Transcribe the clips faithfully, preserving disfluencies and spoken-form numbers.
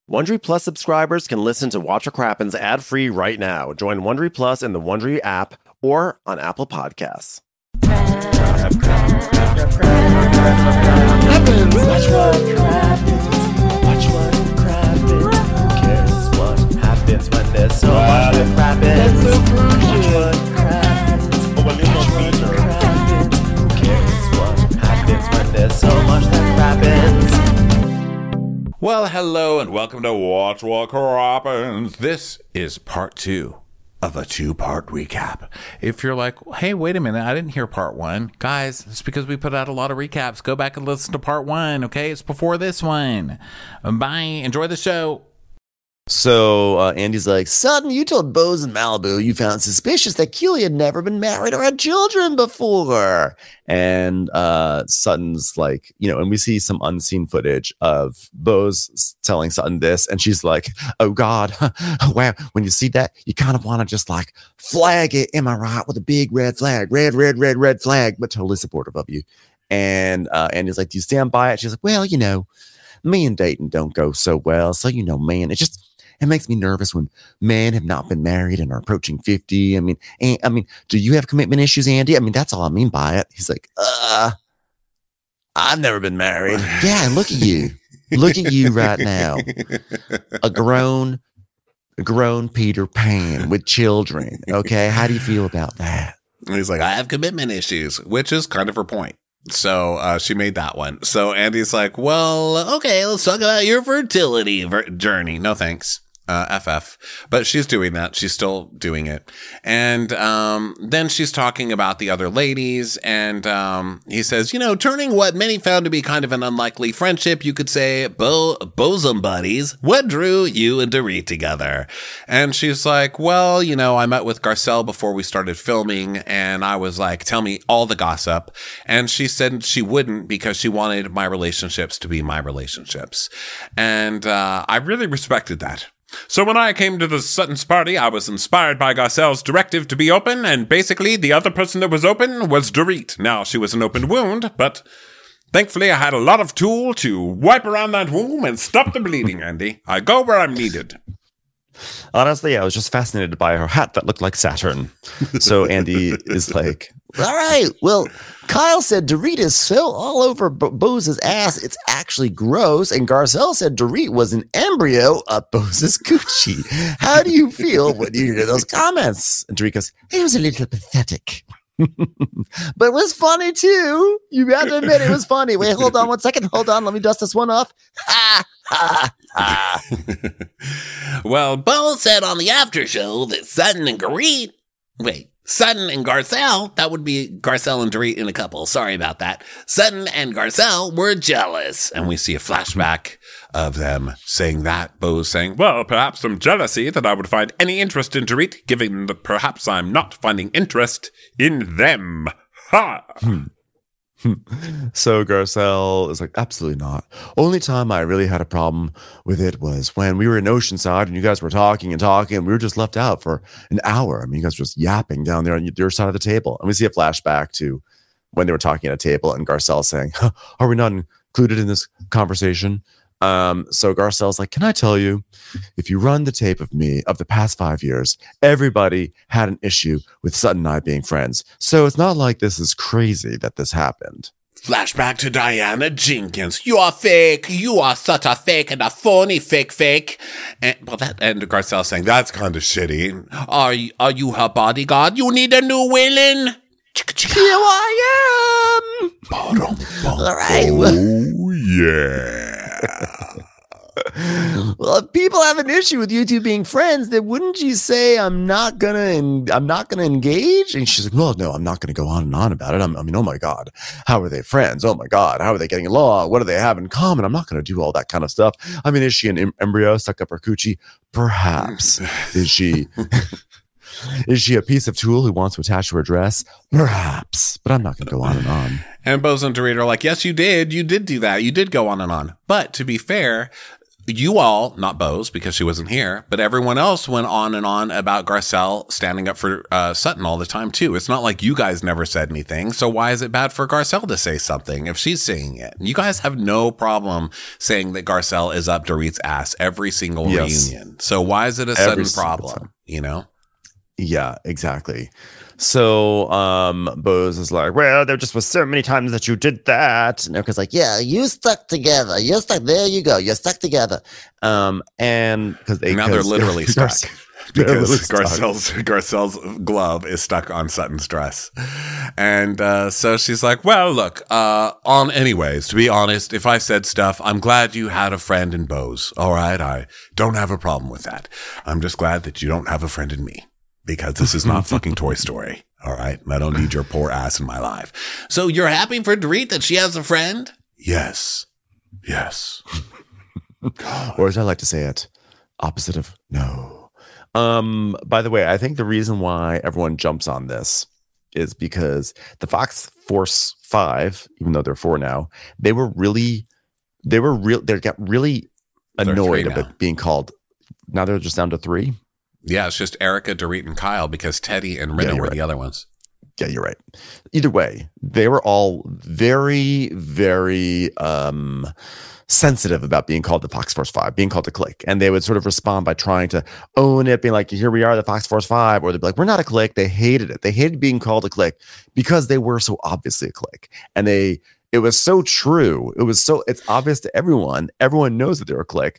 Wondery Plus subscribers can listen to Watch What Crappens ad-free right now. Join Wondery Plus in the Wondery app or on Apple Podcasts. Happens. Watch what crappens. Watch what crappens. Who cares what happens when there's so much that crappens? Watch what crappens. Watch what crappens. Who cares what happens when there's so much that crappens? Well, hello and welcome to Watch What Crappens. This is part two of a two-part recap. If you're like, hey, wait a minute, I didn't hear part one. Guys, it's because we put out a lot of recaps. Go back and listen to part one, okay? It's before this one. Bye. Enjoy the show. So uh, Andy's like, Sutton, you told Bose in Malibu you found suspicious that Keely had never been married or had children before. And uh, Sutton's like, you know, and we see some unseen footage of Bose telling Sutton this. And she's like, oh, God, wow. When you see that, you kind of want to just like flag it. Am I right? With a big red flag, red, red, red, red flag, but totally supportive of you. And uh, Andy's like, do you stand by it? She's like, well, you know, me and dating don't go so well. So, you know, man, it just... It makes me nervous when men have not been married and are approaching fifty. I mean, and, I mean, do you have commitment issues, Andy? I mean, that's all I mean by it. He's like, uh, I've never been married. Yeah, and look at you. Look at you right now. A grown, a grown Peter Pan with children. Okay, how do you feel about that? And he's like, I have commitment issues, which is kind of her point. So uh, she made that one. So Andy's like, well, okay, let's talk about your fertility ver- journey. No, thanks. Uh, F F. But she's doing that. She's still doing it. And um, then she's talking about the other ladies. And um, he says, you know, turning what many found to be kind of an unlikely friendship, you could say, bo- bosom buddies, what drew you and Dorit together? And she's like, well, you know, I met with Garcelle before we started filming. And I was like, tell me all the gossip. And she said she wouldn't because she wanted my relationships to be my relationships. And uh, I really respected that. So when I came to the Sutton's party, I was inspired by Garcelle's directive to be open, and basically the other person that was open was Dorit. Now, she was an open wound, but thankfully I had a lot of tool to wipe around that wound and stop the bleeding, Andy. I go where I'm needed. Honestly, I was just fascinated by her hat that looked like Saturn. So Andy is like, all right, well, Kyle said Dorit is so all over B- Bose's ass, it's actually gross. And Garcelle said Dorit was an embryo of Bose's coochie. How do you feel when you hear those comments? And Dorit goes, it was a little pathetic. But it was funny too. You have to admit it was funny. Wait, hold on one second. Hold on. Let me dust this one off. Ha, ha, ha. Well, Bo said on the after show that Sutton and Dorit, wait, Sutton and Garcelle, that would be Garcelle and Dorit in a couple. Sorry about that. Sutton and Garcelle were jealous. And we see a flashback of them saying that. Bo saying, well, perhaps some jealousy that I would find any interest in Dorit, given that perhaps I'm not finding interest in them. Ha! Hmm. So Garcelle is like, absolutely not. Only time I really had a problem with it was when we were in Oceanside and you guys were talking and talking and we were just left out for an hour. I mean, you guys were just yapping down there on your side of the table. And we see a flashback to when they were talking at a table and Garcelle saying, huh, are we not included in this conversation? Um, so Garcelle's like, can I tell you, if you run the tape of me of the past five years, everybody had an issue with Sutton and I being friends. So it's not like this is crazy that this happened. Flashback to Diana Jenkins. You are fake. You are such a fake and a phony fake fake. And well, that and Garcelle saying that's kind of shitty. Are you, are you her bodyguard? You need a new villain. Here I am. All right. Oh yeah. Well, if people have an issue with you two being friends, then wouldn't you say I'm not gonna en- I'm not gonna engage? And she's like, no, no, I'm not gonna go on and on about it. I'm, I mean, oh my God, how are they friends? Oh my God, how are they getting along? What do they have in common? I'm not gonna do all that kind of stuff. I mean, is she an em- embryo stuck up her coochie? Perhaps. Is she? Is she a piece of tool who wants to attach to her dress? Perhaps. But I'm not going to go on and on. And Bose and Dorit are like, yes, you did. You did do that. You did go on and on. But to be fair, you all, not Bose because she wasn't here, but everyone else went on and on about Garcelle standing up for uh, Sutton all the time too. It's not like you guys never said anything. So why is it bad for Garcelle to say something if she's saying it? You guys have no problem saying that Garcelle is up Dorit's ass every single yes. reunion. So why is it a sudden problem? You know? Yeah, exactly. So um Bose is like, well, there just was so many times that you did that. And Erica's like, yeah, you stuck together. You're stuck. There you go. You're stuck together. Um, and because they now they're literally stuck because Garcelle's Garcelle's glove is stuck on Sutton's dress. And uh, so she's like, well, look, uh, on anyways, to be honest, if I said stuff, I'm glad you had a friend in Bose. All right. I don't have a problem with that. I'm just glad that you don't have a friend in me. Because this is not fucking Toy Story. All right. I don't need your poor ass in my life. So you're happy for Dorit that she has a friend? Yes. Yes. Or as I like to say it, opposite of no. Um, by the way, I think the reason why everyone jumps on this is because the Fox Force five, even though they're four now, they were really, they were real, they got really annoyed about being called. Now they're just down to three. Yeah, it's just Erica, Dorit, and Kyle because Teddy and Rinna yeah, were right. the other ones. Yeah, you're right. Either way, they were all very, very um, sensitive about being called the Fox Force five, being called the clique. And they would sort of respond by trying to own it, being like, here we are, the Fox Force five. Or they'd be like, we're not a clique. They hated it. They hated being called a clique because they were so obviously a clique. And they, it was so true. It was so, it's obvious to everyone. Everyone knows that they're a clique.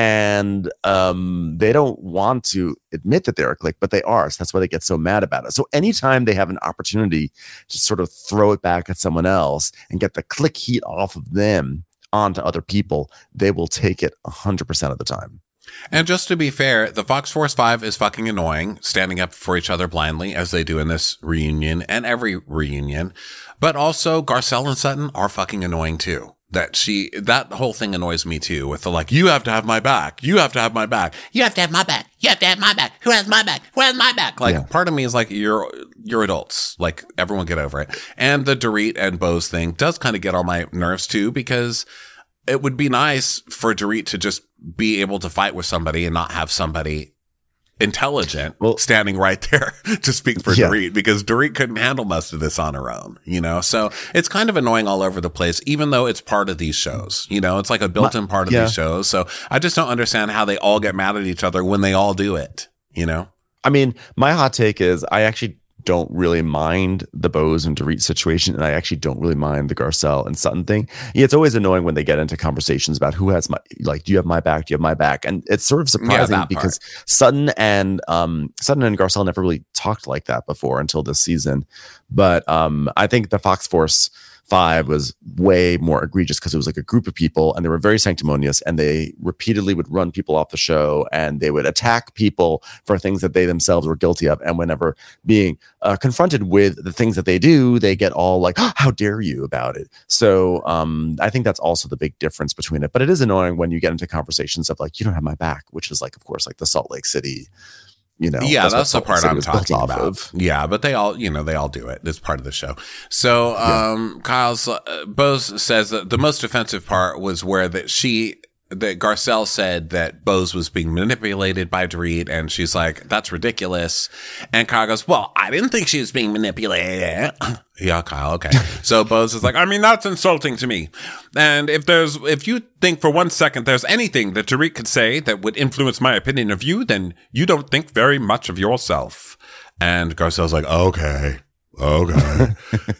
And um, they don't want to admit that they're a clique, but they are. So that's why they get so mad about it. So anytime they have an opportunity to sort of throw it back at someone else and get the clique heat off of them onto other people, they will take it one hundred percent of the time. And just to be fair, the Fox Force five is fucking annoying, standing up for each other blindly as they do in this reunion and every reunion. But also Garcelle and Sutton are fucking annoying too. That she, that whole thing annoys me too with the like, you have to have my back. You have to have my back. You have to have my back. You have to have my back. Who has my back? Who has my back? Like yeah. part of me is like, you're, you're adults. Like everyone get over it. And the Dorit and Bose thing does kind of get on my nerves too, because it would be nice for Dorit to just be able to fight with somebody and not have somebody intelligent well, standing right there to speak for yeah. Dorit, because Dorit couldn't handle most of this on her own, you know? So it's kind of annoying all over the place, even though it's part of these shows, you know, it's like a built-in part of yeah. these shows. So I just don't understand how they all get mad at each other when they all do it, you know? I mean, my hot take is I actually don't really mind the Bose and Dorit situation, and I actually don't really mind the Garcelle and Sutton thing. Yeah, it's always annoying when they get into conversations about who has my, like, do you have my back? Do you have my back? And it's sort of surprising yeah, because part. Sutton and um, Sutton and Garcelle never really talked like that before until this season. But um, I think the Fox Force five was way more egregious because it was like a group of people and they were very sanctimonious, and they repeatedly would run people off the show, and they would attack people for things that they themselves were guilty of. And whenever being uh, confronted with the things that they do, they get all like, oh, how dare you about it? So um, I think that's also the big difference between it. But it is annoying when you get into conversations of like, you don't have my back, which is like, of course, like the Salt Lake City, you know, yeah, that's, that's the part I'm talking about. Of. Yeah, but they all, you know, they all do it. It's part of the show. So, um, yeah. Kyle's uh, Bose says that the most offensive part was where that she, that Garcelle said that Bose was being manipulated by Dorit, and she's like, that's ridiculous. And Kyle goes, well, I didn't think she was being manipulated. Yeah, Kyle. Okay. So Bose is like, I mean, that's insulting to me. And if there's, if you think for one second there's anything that Dorit could say that would influence my opinion of you, then you don't think very much of yourself. And Garcelle's like, okay. Okay.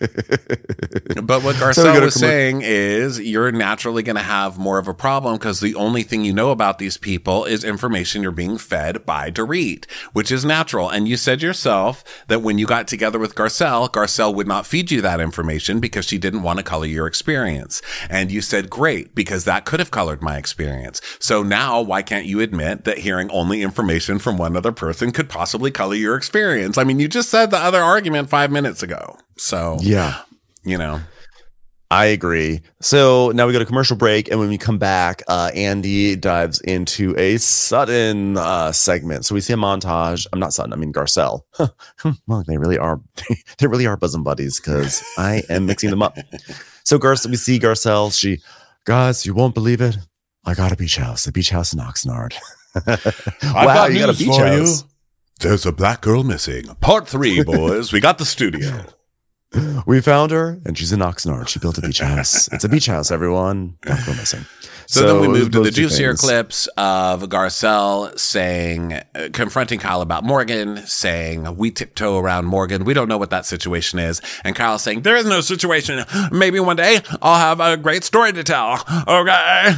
But what Garcelle so was saying is you're naturally going to have more of a problem because the only thing you know about these people is information you're being fed by Dorit, which is natural. And you said yourself that when you got together with Garcelle, Garcelle would not feed you that information because she didn't want to color your experience. And you said, great, because that could have colored my experience. So now why can't you admit that hearing only information from one other person could possibly color your experience? I mean, you just said the other argument five minutes ago. So, yeah, you know, I agree. So now we go to commercial break, and when we come back, uh, Andy dives into a Sutton uh, segment. So we see a montage. I'm not Sutton. I mean Garcelle. Well, they really are. They really are bosom buddies because I am mixing them up. So Garcelle, we see Garcelle. She, guys, you won't believe it. I got a beach house, a beach house in Oxnard. I've wow, got you got a news beach for house. you. There's a black girl missing. Part three, boys. We got the studio. We found her, and she's in Oxnard. She built a beach house. It's a beach house, everyone. Black girl missing. So, so then we move to the those two juicier things. clips of Garcelle saying, uh, confronting Kyle about Morgan, saying, we tiptoe around Morgan. We don't know what that situation is. And Kyle saying, there is no situation. Maybe one day I'll have a great story to tell. Okay.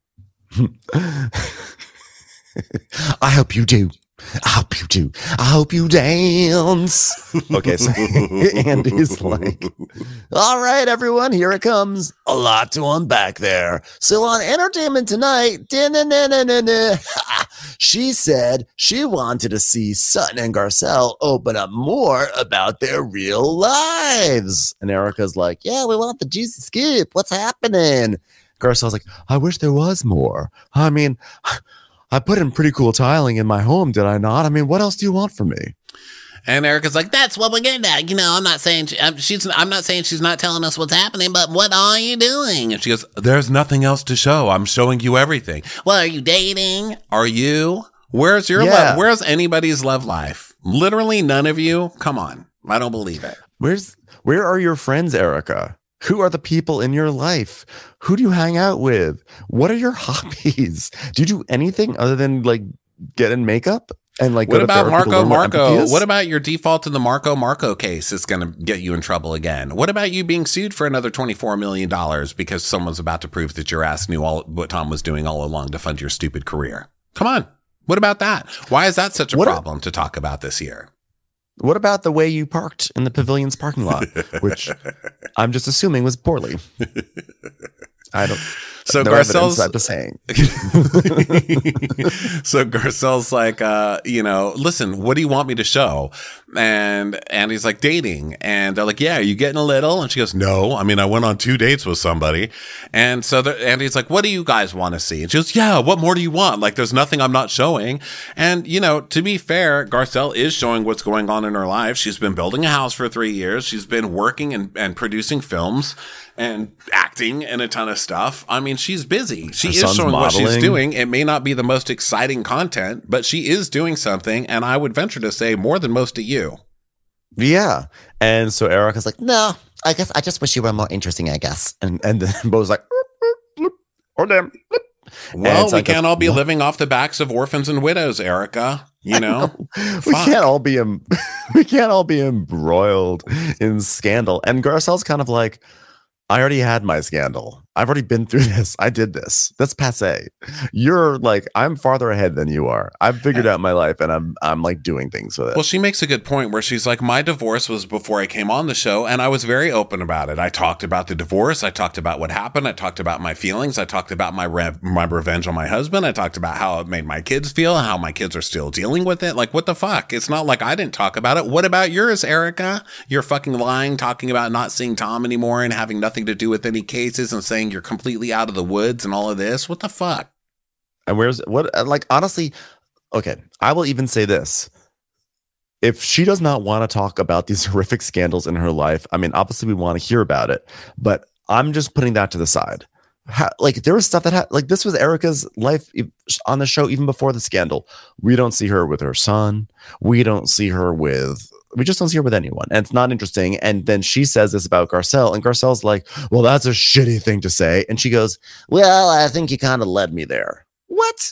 I hope you do. I hope you do. I hope you dance. Okay, so Andy's like, all right, everyone, here it comes. A lot to unpack there. So on Entertainment Tonight, she said she wanted to see Sutton and Garcelle open up more about their real lives. And Erica's like, yeah, we want the juicy scoop. What's happening? Garcelle's like, I wish there was more. I mean, I put in pretty cool tiling in my home, did I not? I mean, what else do you want from me? And Erica's like, that's what we're getting at. You know, I'm not saying she, I'm, she's. I'm not saying she's not telling us what's happening, but what are you doing? And she goes, there's nothing else to show. I'm showing you everything. Well, are you dating? Are you? Where's your Yeah. love? Where's anybody's love life? Literally none of you. Come on, I don't believe it. Where's where are your friends, Erica? Who are the people in your life? Who do you hang out with? What are your hobbies? Do you do anything other than like get in makeup and like What go to about therapy to Marco learn what empathy Marco? is? What about your default in the Marco Marco case is going to get you in trouble again? What about you being sued for another twenty-four million dollars because someone's about to prove that your ass knew all what Tom was doing all along to fund your stupid career? Come on. What about that? Why is that such a What a- problem to talk about this year? What about the way you parked in the pavilion's parking lot, which I'm just assuming was poorly? I don't. So no Garcelle's, evidence, I'm just saying. so Garcelle's like, uh, you know, listen, what do you want me to show? And Andy's like, dating. And they're like, yeah, are you getting a little? And she goes, no, I mean, I went on two dates with somebody. And so the, Andy's like, what do you guys want to see? And she goes, yeah, what more do you want? Like, there's nothing I'm not showing. And, you know, to be fair, Garcelle is showing what's going on in her life. She's been building a house for three years. She's been working and, and producing films and acting and a ton of stuff. I mean, she's busy. She Her is son's showing what she's modeling. doing. It may not be the most exciting content, but she is doing something. And I would venture to say more than most of you. Yeah. And so Erica's like, no, I guess I just wish you were more interesting, I guess. And and then Bo's like, "Bloop, bloop, or damn. bloop." Well, And we Sutton can't goes, all be "What?" living off the backs of orphans and widows, Erica. You know, we Fuck. can't all be em- we can't all be embroiled in scandal. And Garcelle's kind of like, I already had my scandal. I've already been through this. I did this. That's passe. You're like, I'm farther ahead than you are. I've figured out my life and I'm I'm like doing things with it. Well, she makes a good point where she's like, my divorce was before I came on the show, and I was very open about it. I talked about the divorce. I talked about what happened. I talked about my feelings. I talked about my re- my revenge on my husband. I talked about how it made my kids feel, how my kids are still dealing with it. Like, what the fuck? It's not like I didn't talk about it. What about yours, Erica? You're fucking lying, talking about not seeing Tom anymore and having nothing to do with any cases and saying you're completely out of the woods and all of this. What the fuck? And where's what like honestly, okay, I will even say this. If she does not want to talk about these horrific scandals in her life, I mean, obviously we want to hear about it, but I'm just putting that to the side. Ha- like there was stuff that ha- like this was Erica's life e- on the show even before the scandal. We don't see her with her son. We don't see her with we just don't see her with anyone. And it's not interesting. And then she says this about Garcelle, and Garcelle's like, well, that's a shitty thing to say. And she goes, well, I think you kind of led me there. What?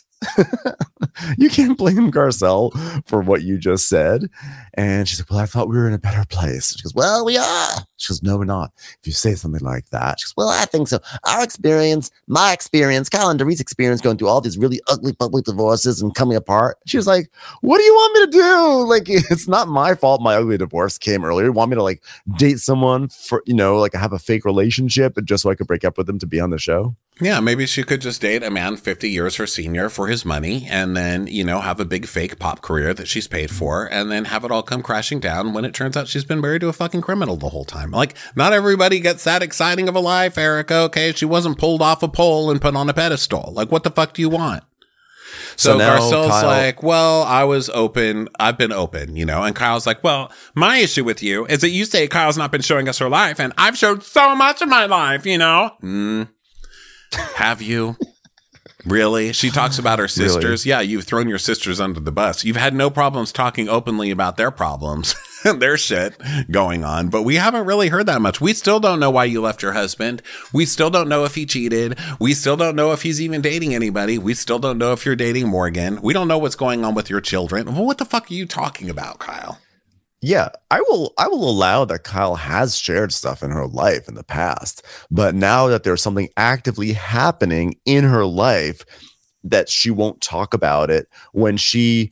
You can't blame Garcelle for what you just said. And she's like, well, I thought we were in a better place. And she goes, well, we are. She goes, no, we're not. If you say something like that, she goes, well, I think so. Our experience, my experience, Kyle and Dorit's experience going through all these really ugly public divorces and coming apart. She was like, what do you want me to do? Like, it's not my fault my ugly divorce came earlier. You want me to like date someone for, you know, like have a fake relationship just so I could break up with them to be on the show? Yeah, maybe she could just date a man fifty years her senior for his money and then, you know, have a big fake pop career that she's paid for and then have it all come crashing down when it turns out she's been married to a fucking criminal the whole time. Like, not everybody gets that exciting of a life, Erica, okay? She wasn't pulled off a pole and put on a pedestal. Like, what the fuck do you want? So, So now Garcelle's Kyle- like, well, I was open. I've been open, you know, and Kyle's like, well, my issue with you is that you say Kyle's not been showing us her life and I've showed so much of my life, you know? Mm. Have you? Really? She talks about her sisters. Really? Yeah, you've thrown your sisters under the bus. You've had no problems talking openly about their problems and their shit going on, but we haven't really heard that much. We still don't know why you left your husband. We still don't know if he cheated. We still don't know if he's even dating anybody. We still don't know if you're dating Morgan. We don't know what's going on with your children. Well, what the fuck are you talking about, Kyle? Yeah, I will I will allow that Kyle has shared stuff in her life in the past, but now that there's something actively happening in her life that she won't talk about it, when she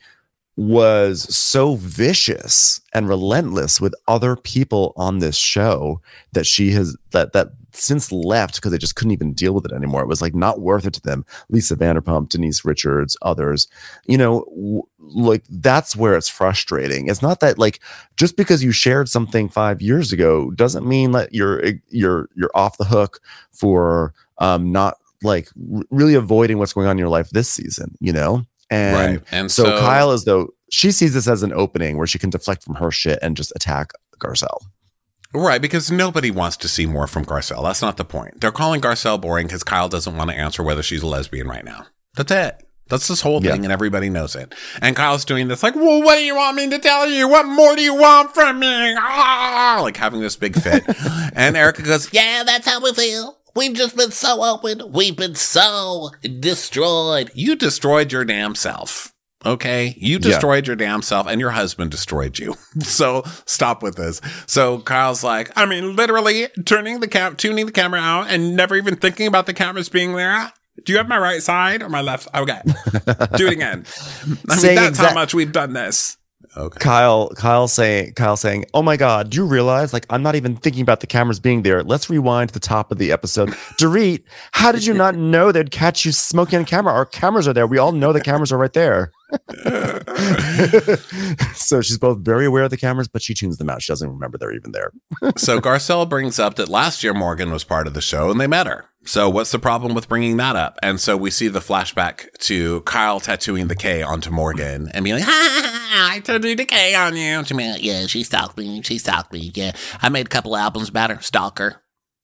was so vicious and relentless with other people on this show that she has that that since left because they just couldn't even deal with it anymore. It was like not worth it to them. Lisa Vanderpump, Denise Richards, others, you know, w- like that's where it's frustrating. It's not that like just because you shared something five years ago doesn't mean that you're you're you're off the hook for um not like r- really avoiding what's going on in your life this season, you know? And, right. and so, so Kyle, as though she sees this as an opening where she can deflect from her shit and just attack Garcelle. Right, because nobody wants to see more from Garcelle. That's not the point. They're calling Garcelle boring because Kyle doesn't want to answer whether she's a lesbian right now. That's it. That's this whole thing, yeah. And everybody knows it. And Kyle's doing this like, well, what do you want me to tell you? What more do you want from me? Ah! Like having this big fit. And Erica goes, yeah, that's how we feel. We've just been so open. We've been so destroyed. You destroyed your damn self. Okay. You destroyed yeah. your damn self and your husband destroyed you. So stop with this. So Kyle's like, I mean, literally turning the cam, tuning the camera out and never even thinking about the cameras being there. Do you have my right side or my left? Okay. Do it again. I mean, that's exa- how much we've done this. Okay. Kyle, Kyle saying, Kyle saying, oh my God, do you realize like I'm not even thinking about the cameras being there? Let's rewind to the top of the episode. Dorit, how did you not know they'd catch you smoking on camera? Our cameras are there. We all know the cameras are right there. So she's both very aware of the cameras, but she tunes them out. She doesn't remember they're even there. So Garcelle brings up that last year Morgan was part of the show and they met her. So what's the problem with bringing that up? And so we see the flashback to Kyle tattooing the K onto Morgan and being like, ha, ha, ha, I tattooed the K on you. She mean, yeah, she stalked me. She stalked me. Yeah, I made a couple albums about her. Stalker.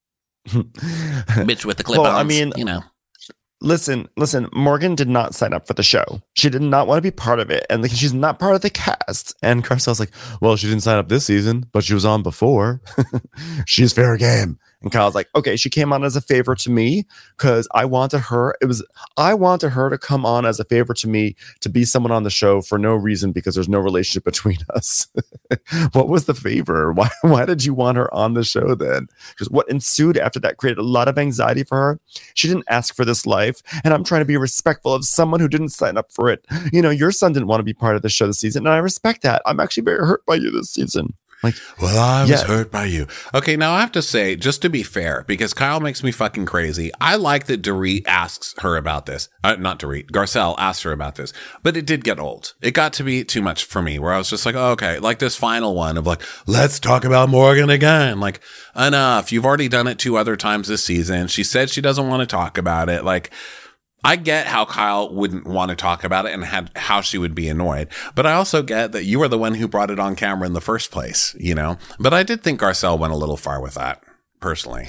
Bitch with the clip-ons. Well, I mean, you know. Listen, listen, Morgan did not sign up for the show. She did not want to be part of it. And like, she's not part of the cast. And Garcelle's like, well, she didn't sign up this season, but she was on before. She's fair game. And Kyle's like, okay, she came on as a favor to me because I wanted her. It was I wanted her to come on as a favor to me to be someone on the show for no reason because there's no relationship between us. What was the favor? Why why did you want her on the show then? Because what ensued after that created a lot of anxiety for her. She didn't ask for this life, and I'm trying to be respectful of someone who didn't sign up for it. You know, your son didn't want to be part of the show this season, and I respect that. I'm actually very hurt by you this season. Like, well, I was yeah. hurt by you. Okay, now I have to say, just to be fair, because Kyle makes me fucking crazy, I like that Dorit asks her about this. Uh, not Dorit, Garcelle asked her about this. But it did get old. It got to be too much for me, where I was just like, oh, okay, like this final one of like, let's talk about Morgan again. Like, enough. You've already done it two other times this season. She said she doesn't want to talk about it. Like, I get how Kyle wouldn't want to talk about it and had, how she would be annoyed. But I also get that you were the one who brought it on camera in the first place, you know? But I did think Garcelle went a little far with that, personally.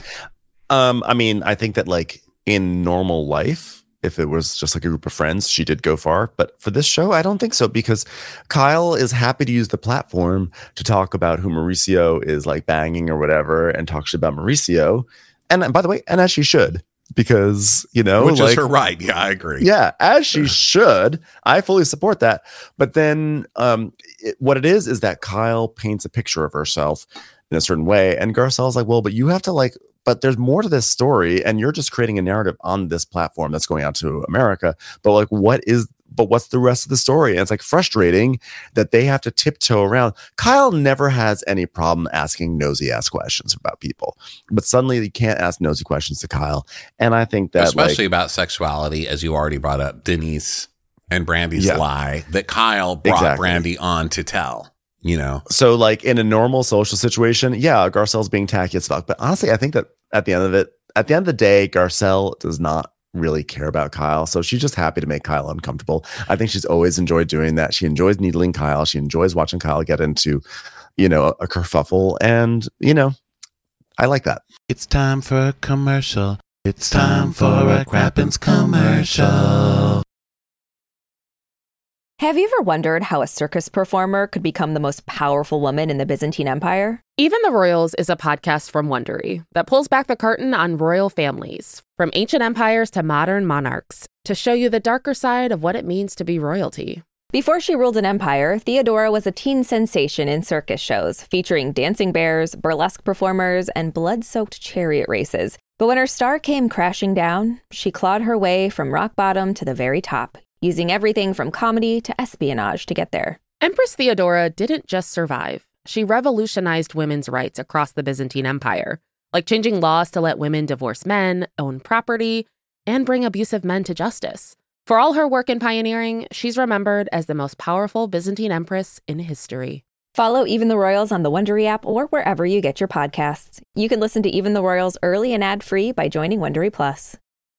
Um, I mean, I think that like in normal life, if it was just like a group of friends, she did go far. But for this show, I don't think so, because Kyle is happy to use the platform to talk about who Mauricio is like banging or whatever and talk shit about Mauricio. And by the way, and as she should. Because, you know, which like, is her right. Yeah, I agree. Yeah, as she should. I fully support that. But then um, it, what it is, is that Kyle paints a picture of herself in a certain way. And Garcelle's like, well, but you have to like, but there's more to this story. And you're just creating a narrative on this platform that's going out to America. But like, what is, but what's the rest of the story? And it's like frustrating that they have to tiptoe around. Kyle never has any problem asking nosy ass questions about people, but suddenly you can't ask nosy questions to Kyle. And I think that especially like, about sexuality, as you already brought up, Denise and Brandy's yeah. lie that Kyle brought exactly. Brandy on to tell, you know? So like in a normal social situation, yeah, Garcelle's being tacky as fuck. But honestly, I think that at the end of it, at the end of the day, Garcelle does not really care about Kyle, so she's just happy to make Kyle uncomfortable. I think she's always enjoyed doing that. She enjoys needling Kyle. She enjoys watching Kyle get into, you know, a kerfuffle, and you know, I like that. It's time for a commercial. It's time for a Crappens commercial. Have you ever wondered how a circus performer could become the most powerful woman in the Byzantine Empire? Even the Royals is a podcast from Wondery that pulls back the curtain on royal families, from ancient empires to modern monarchs, to show you the darker side of what it means to be royalty. Before she ruled an empire, Theodora was a teen sensation in circus shows, featuring dancing bears, burlesque performers, and blood-soaked chariot races. But when her star came crashing down, she clawed her way from rock bottom to the very top, using everything from comedy to espionage to get there. Empress Theodora didn't just survive. She revolutionized women's rights across the Byzantine Empire, like changing laws to let women divorce men, own property, and bring abusive men to justice. For all her work in pioneering, she's remembered as the most powerful Byzantine empress in history. Follow Even the Royals on the Wondery app or wherever you get your podcasts. You can listen to Even the Royals early and ad-free by joining Wondery Plus.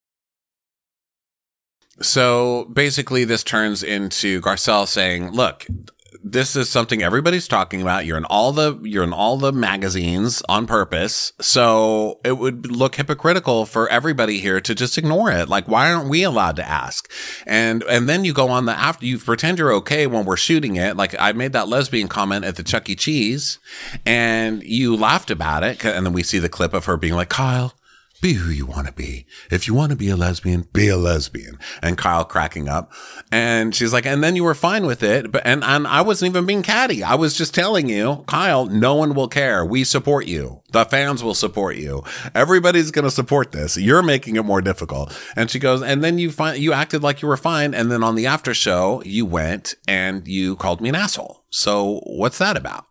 So basically this turns into Garcelle saying, look, this is something everybody's talking about. You're in all the, you're in all the magazines on purpose. So it would look hypocritical for everybody here to just ignore it. Like, why aren't we allowed to ask? And, and then you go on the after, you pretend you're okay when we're shooting it. Like I made that lesbian comment at the Chuck E. Cheese and you laughed about it. And then we see the clip of her being like, Kyle, be who you want to be. If you want to be a lesbian, be a lesbian. And Kyle cracking up. And she's like, and then you were fine with it. But, and, and I wasn't even being catty. I was just telling you, Kyle, no one will care. We support you. The fans will support you. Everybody's going to support this. You're making it more difficult. And she goes, and then you find, you acted like you were fine. And then on the after show, you went and you called me an asshole. So what's that about?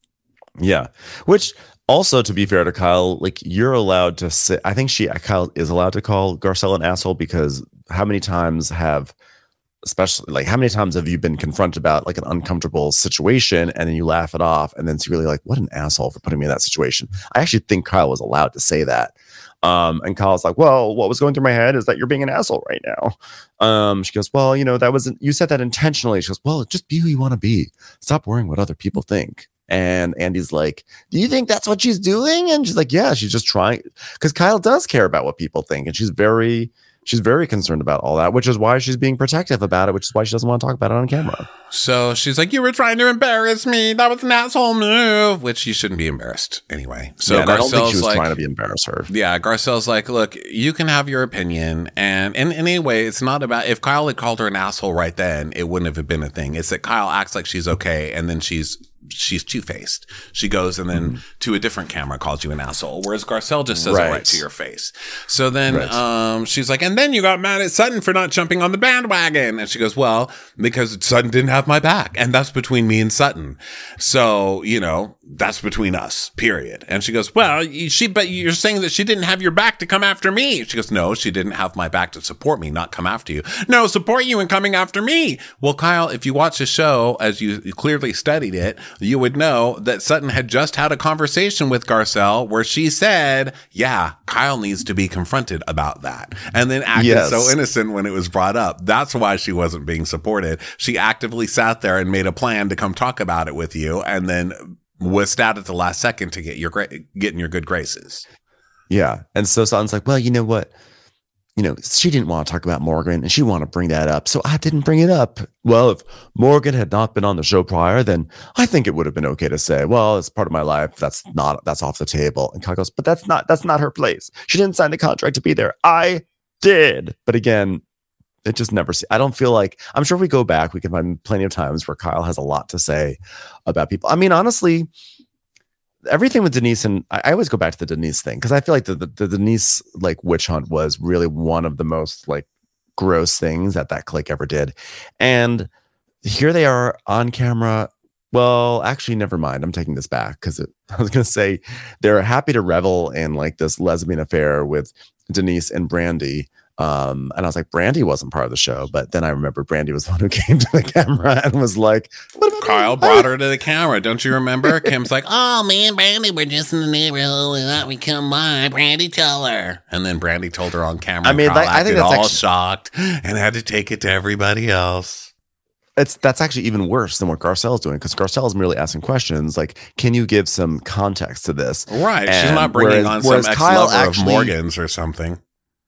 Yeah. Which, also, to be fair to Kyle, like you're allowed to say, I think she, Kyle is allowed to call Garcelle an asshole because how many times have, especially like how many times have you been confronted about like an uncomfortable situation and then you laugh it off and then it's really like, what an asshole for putting me in that situation. I actually think Kyle was allowed to say that. Um, and Kyle's like, well, what was going through my head is that you're being an asshole right now. Um, she goes, well, you know, that wasn't, you said that intentionally. She goes, well, just be who you want to be. Stop worrying what other people think. And Andy's like, do you think that's what she's doing? And she's like, yeah, she's just trying, because Kyle does care about what people think. And she's very, she's very concerned about all that, which is why she's being protective about it, which is why she doesn't want to talk about it on camera. So she's like, you were trying to embarrass me. That was an asshole move, which you shouldn't be embarrassed anyway. So yeah, I don't think she was like, trying to be embarrass her. Yeah, Garcelle's like, look, you can have your opinion. And in, in any way, it's not about, if Kyle had called her an asshole right then, it wouldn't have been a thing. It's that Kyle acts like she's okay. And then she's, she's two-faced. She goes and then mm-hmm. to a different camera calls you an asshole, whereas Garcelle just says right. it right to your face. So then right. um, she's like, and then you got mad at Sutton for not jumping on the bandwagon. And she goes, well, because Sutton didn't have my back. And that's between me and Sutton. So, you know, that's between us, period. And she goes, well, she, but you're saying that she didn't have your back to come after me. She goes, no, she didn't have my back to support me, not come after you. No, support you in coming after me. Well, Kyle, if you watch the show, as you, you clearly studied it, you would know that Sutton had just had a conversation with Garcelle where she said, yeah, Kyle needs to be confronted about that. And then acted yes. so innocent when it was brought up. That's why she wasn't being supported. She actively sat there and made a plan to come talk about it with you and then whisked out at the last second to get your gra- get in your good graces. Yeah. And so Sutton's like, well, you know what? You know, she didn't want to talk about Morgan and she wanted to bring that up. So I didn't bring it up. Well, if Morgan had not been on the show prior, then I think it would have been okay to say, well, it's part of my life. That's not, that's off the table. And Kyle goes, but that's not, that's not her place. She didn't sign the contract to be there. I did. But again, it just never, see, I don't feel like, I'm sure if we go back, we can find plenty of times where Kyle has a lot to say about people. I mean, honestly, everything with Denise, and I, I always go back to the Denise thing because I feel like the, the the Denise like witch hunt was really one of the most like gross things that that clique ever did. And here they are on camera. Well, actually, never mind. I'm taking this back because I was going to say they're happy to revel in like this lesbian affair with Denise and Brandy. Um, and I was like, Brandy wasn't part of the show, but then I remember Brandy was the one who came to the camera and was like, what about Kyle me? Brought her to the camera. Don't you remember? Kim's like, oh man, Brandy, we're just in the neighborhood. We thought we come by. Brandy, tell her. And then Brandy told her on camera. I mean, Kyle that, I think that's all actually, shocked and had to take it to everybody else. It's that's actually even worse than what Garcelle's doing because Garcelle is merely asking questions like, "Can you give some context to this?" Right, and she's not bringing whereas, on some ex-lover actually, of Morgan's or something.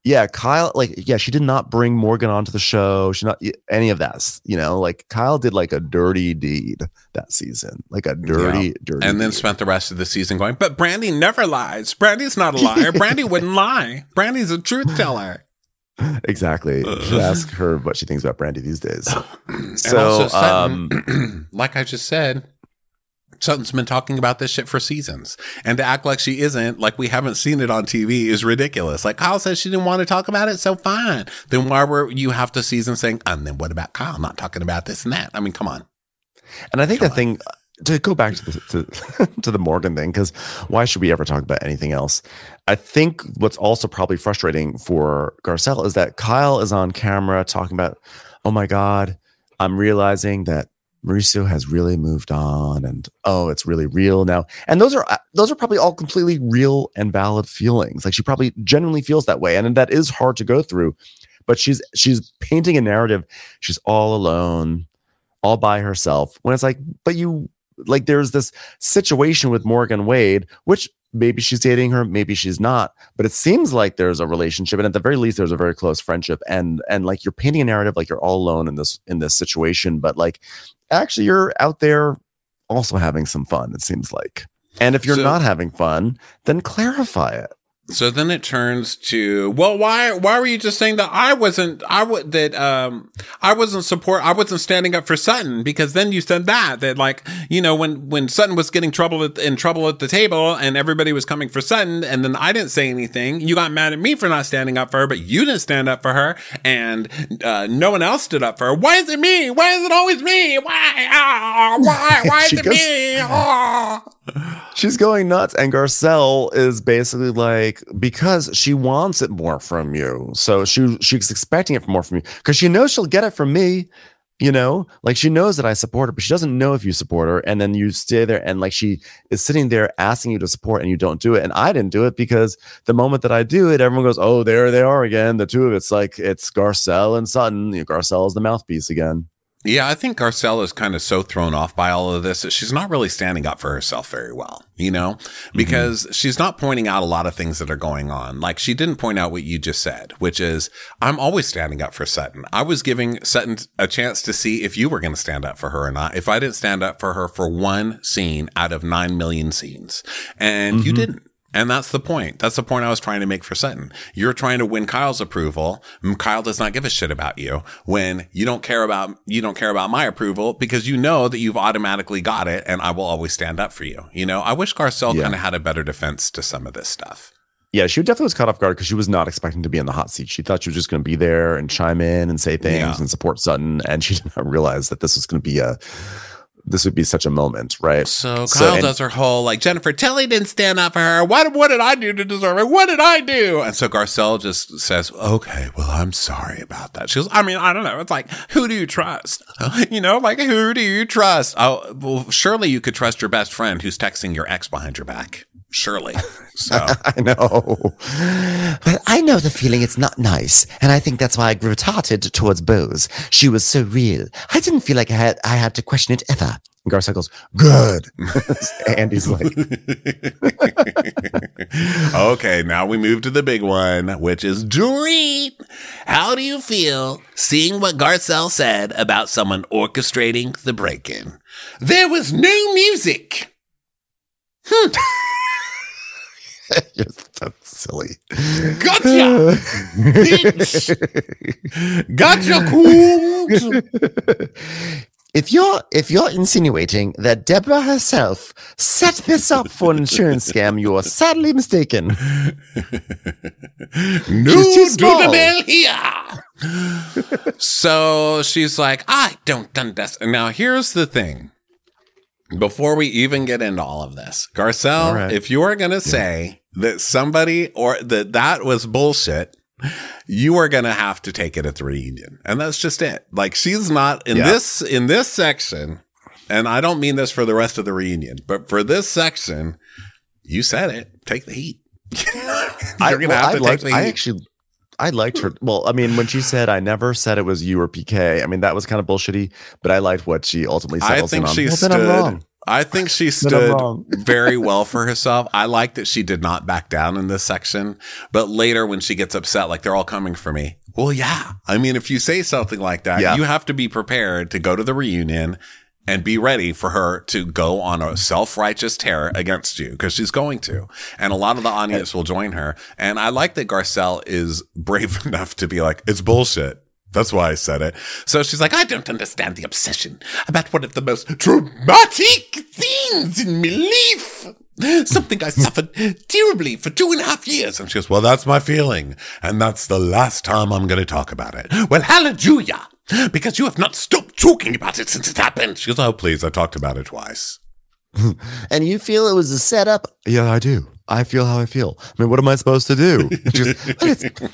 yeah, Kyle, like, yeah, she did not bring Morgan onto the show. She not any of that, you know, like Kyle did like a dirty deed that season, like a dirty, Yeah. dirty And then deed. spent the rest of the season going, but Brandy never lies. Brandy's not a liar. Brandy wouldn't lie. Brandy's a truth teller. Exactly. You should ask her what she thinks about Brandy these days. And So, also Sutton, um, like I just said, Sutton's been talking about this shit for seasons. And to act like she isn't, like we haven't seen it on T V, is ridiculous. Like Kyle says she didn't want to talk about it, so fine. Then why were you half the season saying, and then what about Kyle not talking about this and that? I mean, come on. and I think Come the thing to go back to the to, to the Morgan thing, because why should we ever talk about anything else? I think what's also probably frustrating for Garcelle is that Kyle is on camera talking about, oh my God, I'm realizing that Mauricio has really moved on, and oh, it's really real now. And those are those are probably all completely real and valid feelings. Like she probably genuinely feels that way, and that is hard to go through. But she's she's painting a narrative. She's all alone, all by herself. When it's like, but you like, there's this situation with Morgan Wade, which maybe she's dating her, maybe she's not. But it seems like there's a relationship, and at the very least, there's a very close friendship. And and like you're painting a narrative like you're all alone in this in this situation, but like. Actually, you're out there also having some fun, it seems like. And if you're So- not having fun, then clarify it. So then it turns to, well, why, why were you just saying that I wasn't, I would, that, um, I wasn't support, I wasn't standing up for Sutton, because then you said that, that like, you know, when, when Sutton was getting trouble at, in trouble at the table and everybody was coming for Sutton, and then I didn't say anything, you got mad at me for not standing up for her, but you didn't stand up for her, and, uh, no one else stood up for her. Why is it me? Why is it always me? Why? Ah, why? Why is She it goes- me? Ah. She's going nuts. And Garcelle is basically like, because she wants it more from you. So she she's expecting it more from you because she knows she'll get it from me. You know, like she knows that I support her, but she doesn't know if you support her. And then you stay there and like she is sitting there asking you to support and you don't do it. And I didn't do it because the moment that I do it, everyone goes, oh, there they are again. The two of it's like it's Garcelle and Sutton. You know, Garcelle is the mouthpiece again. Yeah, I think Garcelle is kind of so thrown off by all of this that she's not really standing up for herself very well, you know, because mm-hmm. she's not pointing out a lot of things that are going on. Like she didn't point out what you just said, which is I'm always standing up for Sutton. I was giving Sutton a chance to see if you were going to stand up for her or not. If I didn't stand up for her for one scene out of nine million scenes, and mm-hmm. you didn't. And that's the point. That's the point I was trying to make for Sutton. You're trying to win Kyle's approval. Kyle does not give a shit about you when you don't care about, you don't care about my approval because you know that you've automatically got it and I will always stand up for you. You know, I wish Garcelle yeah. kind of had a better defense to some of this stuff. Yeah, she definitely was caught off guard because she was not expecting to be in the hot seat. She thought she was just going to be there and chime in and say things yeah. and support Sutton. And she did not realize that this was going to be a, this would be such a moment, right? So Kyle so, and, does her whole like, Jennifer Tilly didn't stand up for her. What, what did I do to deserve it? What did I do? And so Garcelle just says, okay, well, I'm sorry about that. She goes, I mean, I don't know. It's like, who do you trust? You know, like, who do you trust? Oh, well, surely you could trust your best friend who's texting your ex behind your back. Surely. So I know. But I know the feeling it's not nice. And I think that's why I gravitated towards Bose. She was so real. I didn't feel like I had I had to question it ever. And Garcelle goes, good. Andy's like. Okay, now we move to the big one, which is Dorit. How do you feel seeing what Garcelle said about someone orchestrating the break-in? There was no music. Hmm. You're so silly. Gotcha, bitch. Gotcha, cool. If you're if you're insinuating that Deborah herself set this up for an insurance scam, you are sadly mistaken. No to the bell here. So she's like, I don't understand. Now here's the thing. Before we even get into all of this, Garcelle, right. if you are going to say yeah. that somebody or that that was bullshit, you are going to have to take it at the reunion. And that's just it. Like she's not in yeah. this, in this section. And I don't mean this for the rest of the reunion, but for this section, you said it, take the heat. You're going to have to liked, take the heat. I actually, I liked her. Well, I mean, when she said, I never said it was you or P K, I mean, that was kind of bullshitty, but I liked what she ultimately settled I think on. she well, stood, then I'm wrong. I think she Then I'm stood wrong. very well for herself. I like that she did not back down in this section. But later when she gets upset, like they're all coming for me. Well, yeah. I mean, if you say something like that, Yeah. you have to be prepared to go to the reunion and be ready for her to go on a self-righteous tear against you, because she's going to. And a lot of the audience will join her. And I like that Garcelle is brave enough to be like, it's bullshit. That's why I said it. So she's like, I don't understand the obsession about one of the most traumatic things in my life. Something I suffered terribly for two and a half years. And she goes, well, that's my feeling. And that's the last time I'm going to talk about it. Well, hallelujah. Because you have not stopped talking about it since it happened. She goes, oh, please, I talked about it twice. And you feel it was a setup? Yeah, I do. I feel how I feel. I mean, what am I supposed to do? Just, Detective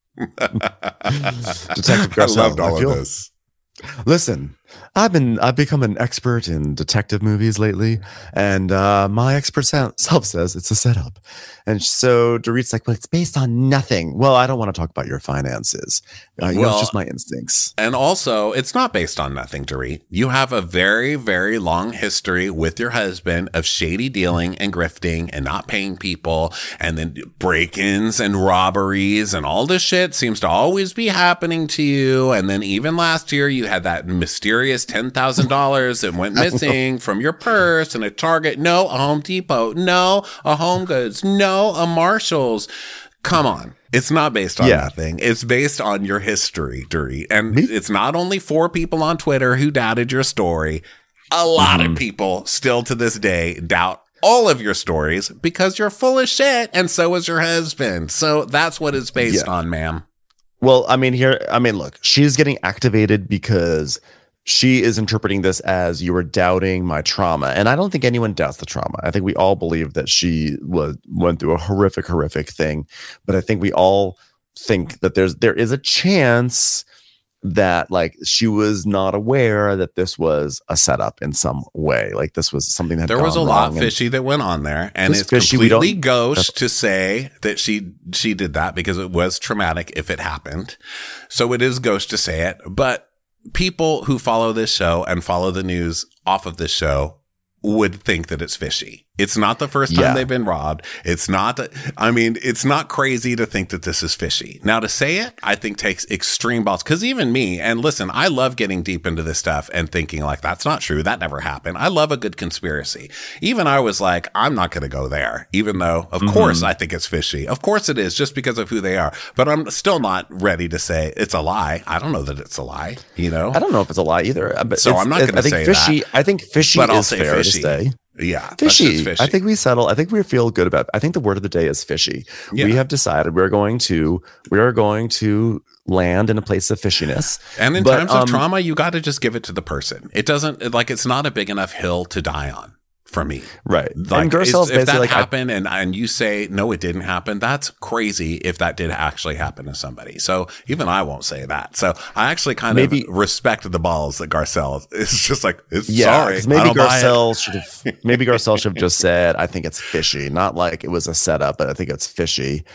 Garcelle, I loved all I feel, of this. Listen, I've been I've become an expert in detective movies lately, and uh, my expert self says it's a setup. And so Dorit's like, well, it's based on nothing. Well, I don't want to talk about your finances. Uh, you know, Well, it's just my instincts. And also, it's not based on nothing, Dorit. You have a very, very long history with your husband of shady dealing and grifting and not paying people, and then break-ins and robberies and all this shit seems to always be happening to you. And then even last year, you had that mysterious ten thousand dollars that went missing from your purse, and a Target, no, a Home Depot, no, a Home Goods, no, a Marshall's. Come on. It's not based on Yeah. nothing. It's based on your history, Dorit. And Me- it's not only four people on Twitter who doubted your story. A lot Mm-hmm. of people still to this day doubt all of your stories because you're full of shit, and so is your husband. So that's what it's based Yeah. on, ma'am. Well, I mean, here, I mean, look, she's getting activated because she is interpreting this as you were doubting my trauma. And I don't think anyone doubts the trauma. I think we all believe that she was went through a horrific, horrific thing. But I think we all think that there's there is a chance that like she was not aware that this was a setup in some way. Like this was something that There was a gone lot wrong. And fishy that went on there, and This it's fishy, we completely don't- gauche to say that she she did that because it was traumatic if it happened. So it is gauche to say it, but people who follow this show and follow the news off of this show would think that it's fishy. It's not the first time Yeah. they've been robbed. It's not, I mean, it's not crazy to think that this is fishy. Now to say it, I think takes extreme balls. Cause even me, and listen, I love getting deep into this stuff and thinking like, that's not true. That never happened. I love a good conspiracy. Even I was like, I'm not going to go there, even though of Mm-hmm. course I think it's fishy. Of course it is just because of who they are, but I'm still not ready to say it's a lie. I don't know that it's a lie, you know? I don't know if it's a lie either. But So it's- I'm not I gonna think say fishy. that. I think fishy But I'll is say fair fishy. to say. Yeah. that's Fishy. just fishy. I think we settle. I think we feel good about. I think the word of the day is fishy. Yeah. We have decided we're going to we are going to land in a place of fishiness. And in But, times um, of trauma, you got to just give it to the person. It doesn't like it's not a big enough hill to die on for me. Right. Like and Garcelle's if that basically like, I- happened and and you say no, it didn't happen. That's crazy. If that did actually happen to somebody, so even I won't say that. So I actually kind Maybe- of respect the balls that Garcelle is just like. It's yeah, sorry, 'cause I maybe don't buy it. Garcelle should have maybe Garcelle should have just said, I think it's fishy. Not like it was a setup, but I think it's fishy.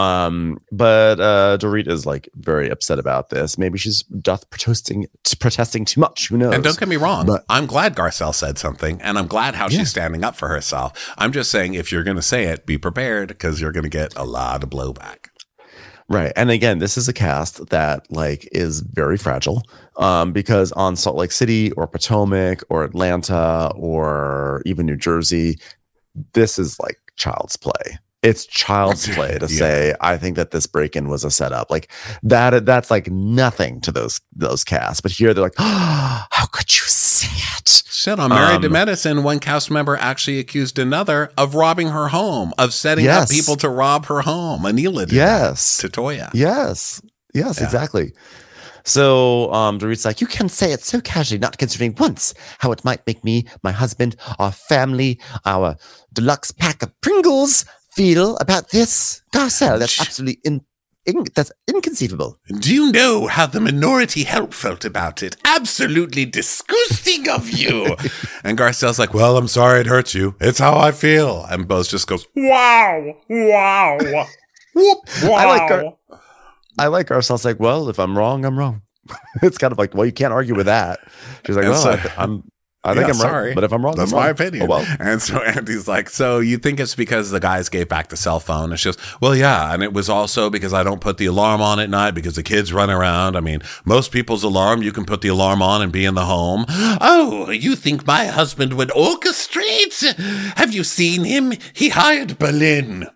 Um, but uh Dorit is like very upset about this. Maybe she's doth protesting protesting too much. Who knows? And don't get me wrong, But- I'm glad Garcelle said something, and I'm glad how Yeah. she's standing up for herself. I'm just saying, if you're going to say it, be prepared because you're going to get a lot of blowback. Right. And again, this is a cast that like is very fragile um, because on Salt Lake City or Potomac or Atlanta or even New Jersey, this is like child's play. It's child's play to Yeah. say, I think that this break-in was a setup. Like that, that's like nothing to those those casts. But here they're like, oh, how could you say it? Shit, on Married to Um, Medicine, one cast member actually accused another of robbing her home, of setting Yes. up people to rob her home. Anila did Yes. that to Toya. Yes. Yes, Yeah. exactly. So um Dorit's like, you can say it so casually, not considering once how it might make me, my husband, our family, our deluxe pack of Pringles feel about this. Garcelle, that's absolutely in, in that's inconceivable. Do you know how the minority help felt about it? Absolutely disgusting of you. And Garcelle's like, well, I'm sorry it hurt you. It's how I feel. And Bose just goes, wow, wow, whoop, wow. I like Gar- I like Garcelle's like, well, if I'm wrong, I'm wrong. It's kind of like, well, you can't argue with that. She's like, And well, so- I th- I'm I think Yeah, I'm sorry. right. But if I'm wrong, That's I'm wrong. my opinion. Oh, well. And so Andy's like, so you think it's because the guys gave back the cell phone? And she goes, well, yeah. And it was also because I don't put the alarm on at night because the kids run around. I mean, most people's alarm, you can put the alarm on and be in the home. Oh, you think my husband would orchestrate? Have you seen him? He hired Berlin.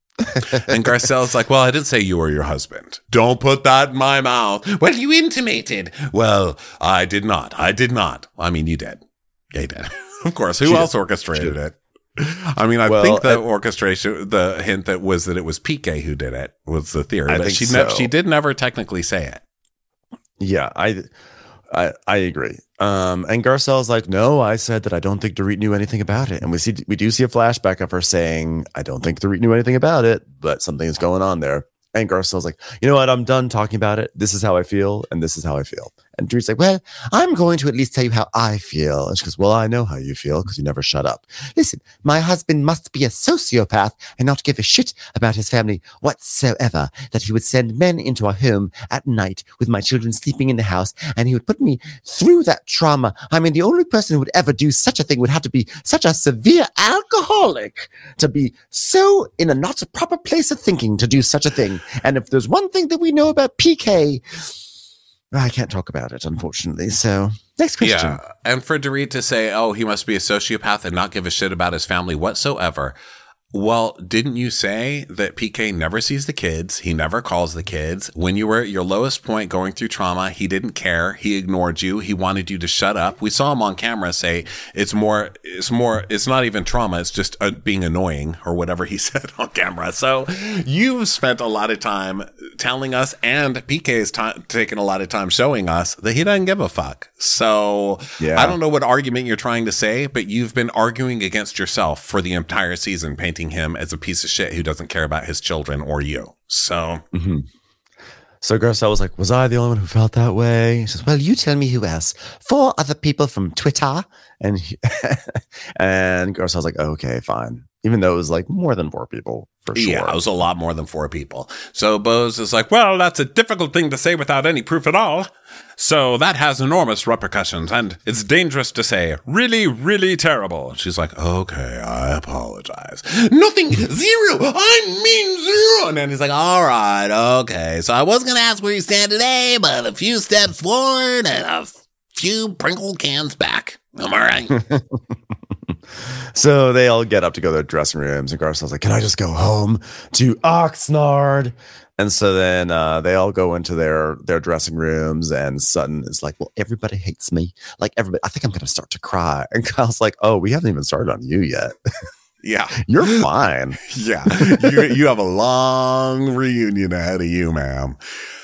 And Garcelle's like, well, I didn't say you were your husband. Don't put that in my mouth. Well, you intimated. Well, I did not. I did not. I mean, you did. Yeah, you did. Of course. Who She else did. orchestrated it? I mean, I Well, think the I- orchestration, the hint that was that it was Piqué who did it was the theory. I But think she, so. ne- she did never technically say it. Yeah, I, I, I agree. Um, and Garcelle's like, no, I said that I don't think Dorit knew anything about it. And we see, we do see a flashback of her saying, I don't think Dorit knew anything about it, but something is going on there. And Garcelle's like, you know what? I'm done talking about it. This is how I feel. And this is how I feel. And Dorit's like, well, I'm going to at least tell you how I feel. And she goes, well, I know how you feel because you never shut up. Listen, my husband must be a sociopath and not give a shit about his family whatsoever, that he would send men into our home at night with my children sleeping in the house. And he would put me through that trauma. I mean, the only person who would ever do such a thing would have to be such a severe alcoholic to be so in a not a proper place of thinking to do such a thing. And if there's one thing that we know about P K, I can't talk about it, unfortunately. So next question. Yeah. And for Dorit to say, oh, he must be a sociopath and not give a shit about his family whatsoever. Well, didn't you say that P K never sees the kids? He never calls the kids. When you were at your lowest point going through trauma, he didn't care. He ignored you. He wanted you to shut up. We saw him on camera say it's more, it's more, it's not even trauma. It's just uh, being annoying or whatever he said on camera. So you've spent a lot of time telling us, and P K has t- taken a lot of time showing us that he doesn't give a fuck. So Yeah. I don't know what argument you're trying to say, but you've been arguing against yourself for the entire season, painting him as a piece of shit who doesn't care about his children or you. So Mm-hmm. So Garcelle was like, was I the only one who felt that way? She says, well, you tell me who else. Four other people from Twitter. And he, and Garcelle's like, okay, fine. Even though it was like more than four people, for sure. yeah, it was a lot more than four people. So Bose is like, well, that's a difficult thing to say without any proof at all. So that has enormous repercussions, and it's dangerous to say. Really, really terrible. She's like, okay, I apologize. Nothing, zero. I mean zero. And then he's like, all right, okay. So I was going to ask where you stand today, but a few steps forward and a few Pringle cans back. Am I right? So they all get up to go to their dressing rooms, and Garcelle's like, can I just go home to Oxnard? And so then uh, they all go into their their dressing rooms, and Sutton is like, well, everybody hates me. Like, everybody, I think I'm going to start to cry. And Kyle's like, oh, we haven't even started on you yet. Yeah. You're fine. Yeah. You, you have a long reunion ahead of you, ma'am.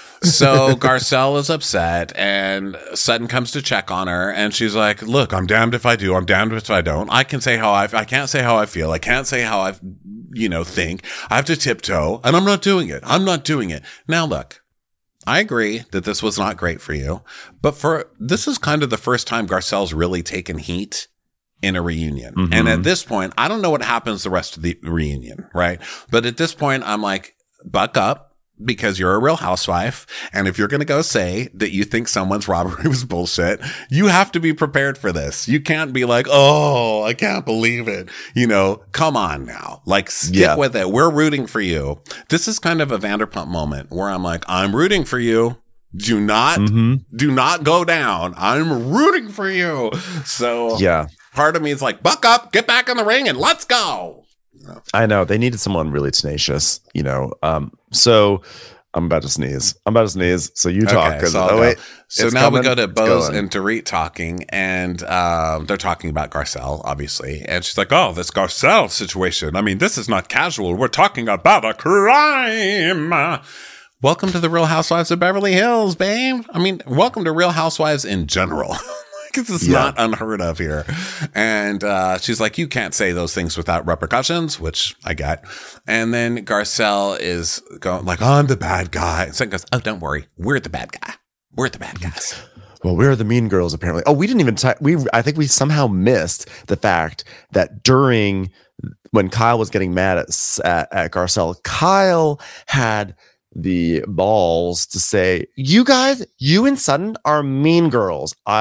So Garcelle is upset, and Sutton comes to check on her, and she's like, look, I'm damned if I do. I'm damned if I don't. I can say how I, I can't say how I feel. I can't say how I, you know, think. I have to tiptoe, and I'm not doing it. I'm not doing it. Now, look, I agree that this was not great for you, but for, this is kind of the first time Garcelle's really taken heat in a reunion. Mm-hmm. And at this point, I don't know what happens the rest of the reunion, right? But at this point, I'm like, buck up. Because you're a real housewife. And if you're going to go say that you think someone's robbery was bullshit, you have to be prepared for this. You can't be like, oh, I can't believe it. You know, come on now. Like, stick Yeah. with it. We're rooting for you. This is kind of a Vanderpump moment where I'm like, I'm rooting for you. Do not, Mm-hmm. do not go down. I'm rooting for you. So Yeah. part of me is like, buck up, get back in the ring, and let's go. I know they needed someone really tenacious, you know. Um, so I'm about to sneeze. I'm about to sneeze. So you talk. Okay, 'cause- so I'll oh go. wait. So it's now we coming. go to It's Bose going. and Dorit talking, and um, they're talking about Garcelle, obviously. And she's like, oh, this Garcelle situation. I mean, this is not casual. We're talking about a crime. Welcome to the Real Housewives of Beverly Hills, babe. I mean, welcome to Real Housewives in general. This is Yeah. not unheard of here. And uh, she's like, you can't say those things without repercussions, which I get. And then Garcelle is going like, I'm the bad guy. And Sutton goes, oh, don't worry. We're the bad guy. We're the bad guys. Well, we're the mean girls, apparently. Oh, we didn't even. T- we I think we somehow missed the fact that during when Kyle was getting mad at at, at Garcelle, Kyle had the balls to say, you guys, you and Sutton are mean girls. I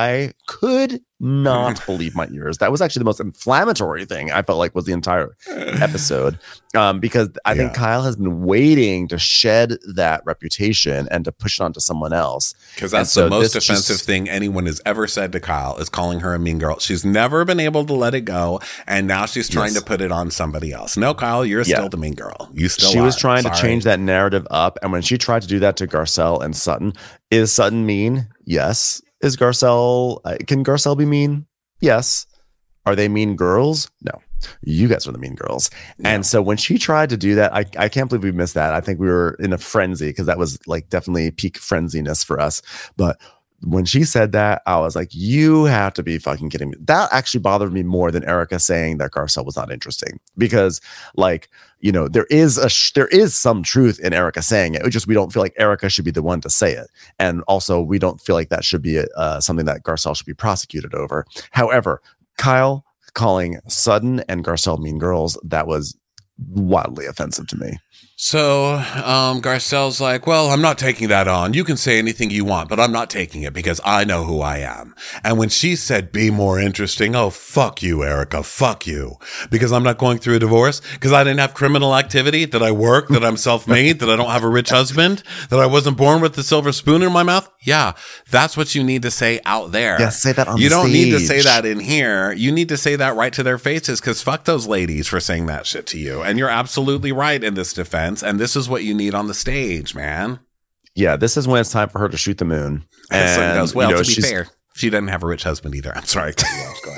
could not believe my ears. That was actually the most inflammatory thing I felt like was the entire episode. Um, because I yeah. think Kyle has been waiting to shed that reputation and to push it onto someone else. Because that's so the most offensive just, thing anyone has ever said to Kyle is calling her a mean girl. She's never been able to let it go, and now she's trying yes. to put it on somebody else. No, Kyle, you're yeah. still the mean girl. You still She are. was trying Sorry. to change that narrative up, and when she tried to do that to Garcelle and Sutton, is Sutton mean? Yes. Is Garcelle, uh, can Garcelle be mean? Yes. Are they mean girls? No. You guys are the mean girls. Yeah. And so when she tried to do that, I, I can't believe we missed that. I think we were in a frenzy because that was like definitely peak frenziness for us. But when she said that, I was like, you have to be fucking kidding me. That actually bothered me more than Erica saying that Garcelle was not interesting, because like, you know, there is a sh- there is some truth in Erica saying it. It's just we don't feel like Erica should be the one to say it, and also we don't feel like that should be a, uh, something that Garcelle should be prosecuted over. However, Kyle calling Sutton and Garcelle mean girls, that was wildly offensive to me. So um, Garcelle's like, well, I'm not taking that on. You can say anything you want, but I'm not taking it because I know who I am. And when she said, be more interesting, oh, fuck you, Erica, fuck you. Because I'm not going through a divorce, because I didn't have criminal activity, that I work, that I'm self-made, that I don't have a rich husband, that I wasn't born with the silver spoon in my mouth. Yeah, that's what you need to say out there. Yeah, say that on You the don't stage. need to say that in here. You need to say that right to their faces, because fuck those ladies for saying that shit to you. And you're absolutely right in this defense. And this is what you need on the stage, man. Yeah, this is when it's time for her to shoot the moon. And so goes, well, you know, to be she's... fair, she doesn't have a rich husband either. I'm sorry. Go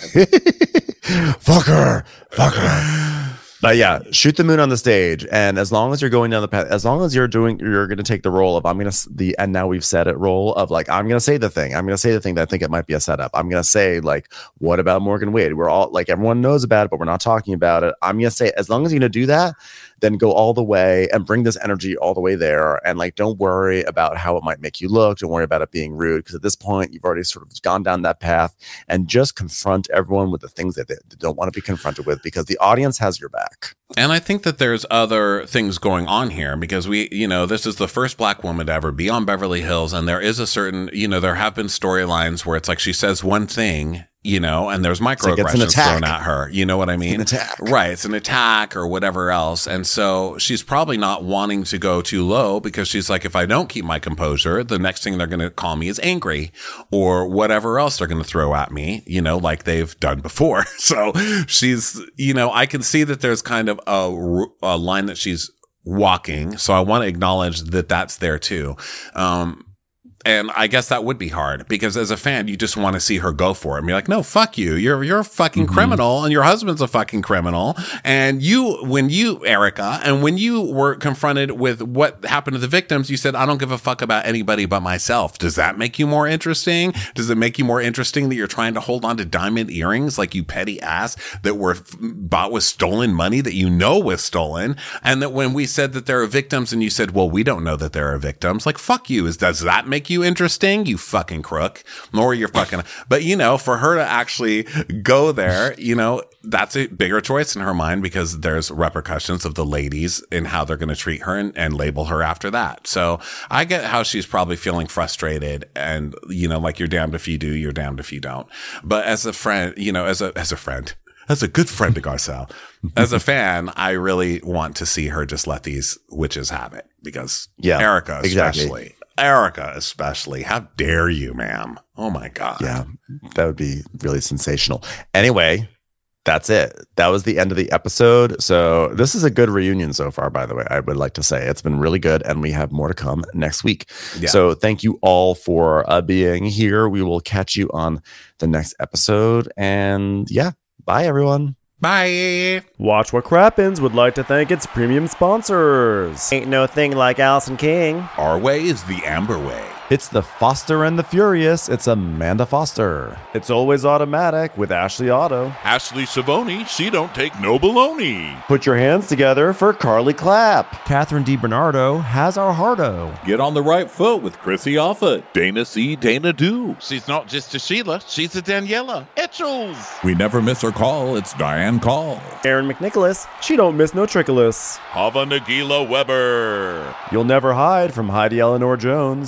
ahead. Fuck her. Fuck her. But yeah, shoot the moon on the stage. And as long as you're going down the path, as long as you're doing, you're going to take the role of, I'm going to, the, and now we've said it role of like, I'm going to say the thing. I'm going to say the thing that I think it might be a setup. I'm going to say like, what about Morgan Wade? We're all like, everyone knows about it, but we're not talking about it. I'm going to say, as long as you're going to do that, then go all the way and bring this energy all the way there. And like, don't worry about how it might make you look. Don't worry about it being rude. Because at this point, you've already sort of gone down that path, and just confront everyone with the things that they don't want to be confronted with, because the audience has your back. And I think that there's other things going on here, because we, you know, this is the first black woman to ever be on Beverly Hills. And there is a certain, you know, there have been storylines where it's like she says one thing, you know, and there's microaggressions like thrown at her. You know what I mean? It's an attack. Right. It's an attack or whatever else. And so she's probably not wanting to go too low, because she's like, if I don't keep my composure, the next thing they're going to call me is angry, or whatever else they're going to throw at me, you know, like they've done before. So she's, you know, I can see that there's kind of a, a line that she's walking. So I want to acknowledge that that's there too. Um, And I guess that would be hard, because as a fan, you just want to see her go for it and be like, no, fuck you. You're, you're a fucking mm-hmm. criminal, and your husband's a fucking criminal. And you, when you, Erica, and when you were confronted with what happened to the victims, you said, I don't give a fuck about anybody but myself. Does that make you more interesting? Does it make you more interesting that you're trying to hold on to diamond earrings like you petty ass that were f- bought with stolen money that you know was stolen? And that when we said that there are victims and you said, well, we don't know that there are victims, like, fuck you. Is, does that make you interesting, you fucking crook? Nor you're fucking, but you know, for her to actually go there, you know, that's a bigger choice in her mind, because there's repercussions of the ladies in how they're going to treat her and, and label her after that. So I get how she's probably feeling frustrated, and you know, like, you're damned if you do, you're damned if you don't. But as a friend, you know, as a as a friend, as a good friend to Garcelle, as a fan, I really want to see her just let these witches have it, because yeah, Erica especially. Exactly. Erica especially. How dare you, ma'am? Oh my God. Yeah, that would be really sensational. Anyway, that's it. That was the end of the episode. So this is a good reunion so far, by the way. I would like to say it's been really good, and we have more to come next week. Yeah. So thank you all for uh, being here. We will catch you on the next episode. And yeah, bye, everyone. Bye. Watch What Crappens would like to thank its premium sponsors. Ain't no thing like Allison King. Our way is the Amber way. It's the Foster and the Furious. It's Amanda Foster. It's Always Automatic with Ashley Otto. Ashley Savoni, she don't take no baloney. Put your hands together for Carly Clapp. Catherine DiBernardo has our Hardo. Get on the right foot with Chrissy Offutt. Dana C. Dana Do. She's not just a Sheila, she's a Daniela. Etchels. We never miss her call. It's Diane Call. Aaron McNicholas. She don't miss no trickolas. Hava Nagila Weber. You'll never hide from Heidi Eleanor Jones. I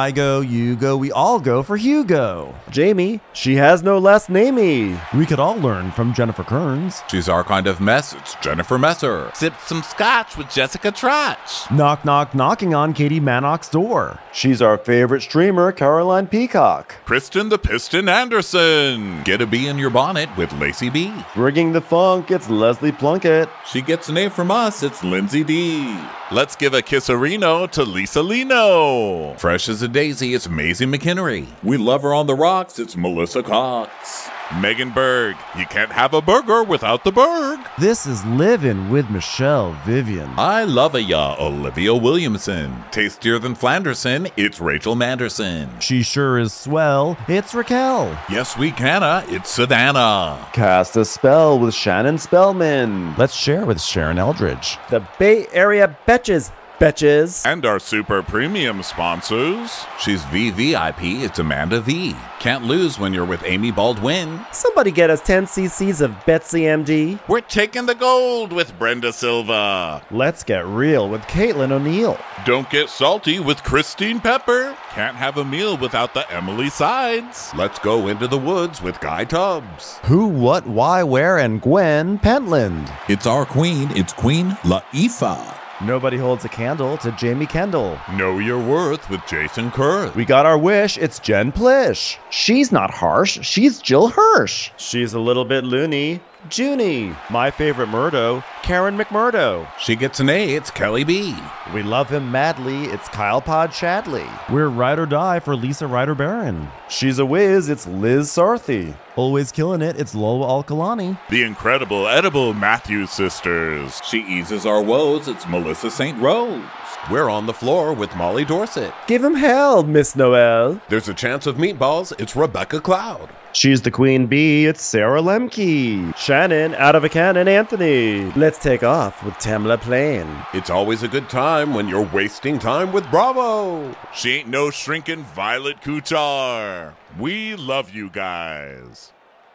I go, you go, we all go for Hugo. Jamie, she has no last namey. We could all learn from Jennifer Kearns. She's our kind of mess. It's Jennifer Messer. Sip some scotch with Jessica Trotch. Knock, knock, knocking on Katie Mannock's door. She's our favorite streamer, Caroline Peacock. Kristen the Piston Anderson. Get a bee in your bonnet with Lacey B. Bringing the funk, it's Leslie Plunkett. She gets an A from us. It's Lindsay D. Let's give a kisserino to Lisa Lino. Fresh as a daisy, it's Maisie McHenry. We love her on the rocks. It's Melissa Cox. Megan Berg. You can't have a burger without the Berg. This is Livin' with Michelle Vivian. I love a ya, Olivia Williamson. Tastier than Flanderson, it's Rachel Manderson. She sure is swell. It's Raquel. Yes, we canna, it's Savannah. Cast a spell with Shannon Spellman. Let's share with Sharon Eldridge. The Bay Area Betches. Betches. And our super premium sponsors. She's V V I P, it's Amanda V. Can't lose when you're with Amy Baldwin. Somebody get us ten cc's of Betsy M D. We're taking the gold with Brenda Silva. Let's get real with Caitlin O'Neill. Don't get salty with Christine Pepper. Can't have a meal without the Emily Sides. Let's go into the woods with Guy Tubbs. Who, what, why, where, and Gwen Pentland. It's our queen, it's Queen Laifah. Nobody holds a candle to Jamie Kendall. Know your worth with Jason Kurth. We got our wish, it's Jen Plish. She's not harsh. She's Jill Hirsch. She's a little bit loony. Junie. My favorite Murdo, Karen McMurdo. She gets an A, it's Kelly B. We love him madly, it's Kyle Pod Shadley. We're ride or die for Lisa Ryder Barron. She's a whiz, it's Liz Sarthy. Always killing it, it's Lola Alkalani. The incredible edible Matthews sisters. She eases our woes, it's Melissa Saint Rose. We're on the floor with Molly Dorset. Give him hell, Miss Noel. There's a chance of meatballs, it's Rebecca Cloud. She's the queen bee, it's Sarah Lemke. Shannon, out of a cannon, Anthony. Let's take off with Tamla Plain. It's always a good time when you're wasting time with Bravo. She ain't no shrinking Violet Kuchar. We love you guys.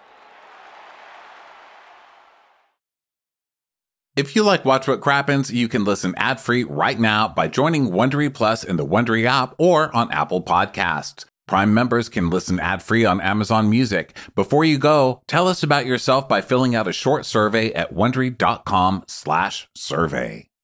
If you like Watch What Crappens, you can listen ad-free right now by joining Wondery Plus in the Wondery app or on Apple Podcasts. Prime members can listen ad-free on Amazon Music. Before you go, tell us about yourself by filling out a short survey at Wondery.com slash survey.